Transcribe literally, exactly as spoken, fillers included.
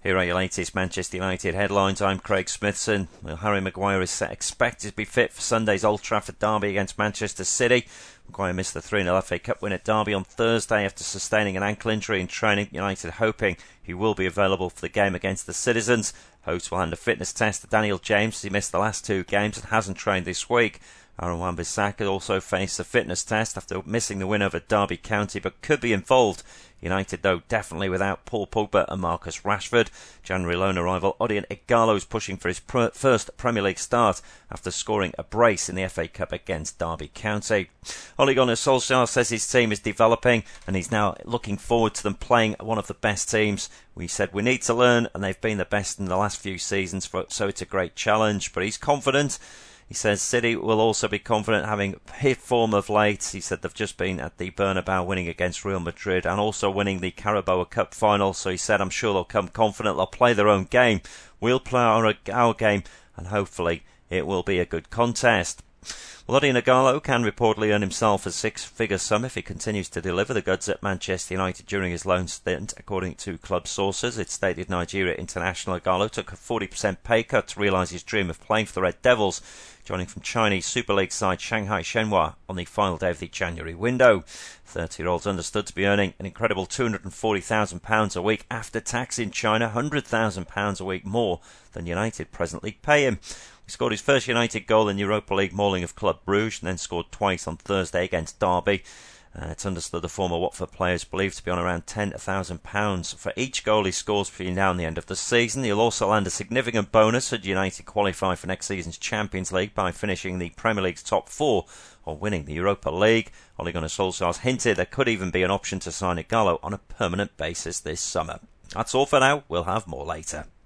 Here are your latest Manchester United headlines. I'm Craig Smithson. Well, Harry Maguire is set, expected to be fit for Sunday's Old Trafford derby against Manchester City. Maguire missed the three nil F A Cup win at Derby on Thursday after sustaining an ankle injury in training. United hoping he will be available for the game against the Citizens. Hosts will hand a fitness test to Daniel James as he missed the last two games and hasn't trained this week. Aaron Wan-Bissaka also faced a fitness test after missing the win over Derby County, but could be involved. United, though, definitely without Paul Pogba and Marcus Rashford. January loan arrival Odion Ighalo is pushing for his pr- first Premier League start after scoring a brace in the F A Cup against Derby County. Ole Gunnar Solskjaer says his team is developing and he's now looking forward to them playing one of the best teams. We said we need to learn, and they've been the best in the last few seasons, so it's a great challenge. But he's confident. He says City will also be confident, having hit form of late. He said they've just been at the Bernabeu winning against Real Madrid and also winning the Carabao Cup final. So he said, I'm sure they'll come confident. They'll play their own game. We'll play our, our game, and hopefully it will be a good contest. Well, Odion Ighalo can reportedly earn himself a six-figure sum if he continues to deliver the goods at Manchester United during his loan stint, according to club sources. It stated Nigeria international Ighalo took a forty percent pay cut to realise his dream of playing for the Red Devils, joining from Chinese Super League side Shanghai Shenhua on the final day of the January window. thirty-year-old's understood to be earning an incredible two hundred forty thousand pounds a week after tax in China, one hundred thousand pounds a week more than United presently pay him. He scored his first United goal in Europa League mauling of Club Brugge and then scored twice on Thursday against Derby. Uh, it's understood the former Watford player is believed to be on around ten thousand pounds for each goal he scores between now and the end of the season. He'll also land a significant bonus should United qualify for next season's Champions League by finishing the Premier League's top four or winning the Europa League. Ole Gunnar Solskjaer's hinted there could even be an option to sign Ighalo on a permanent basis this summer. That's all for now. We'll have more later.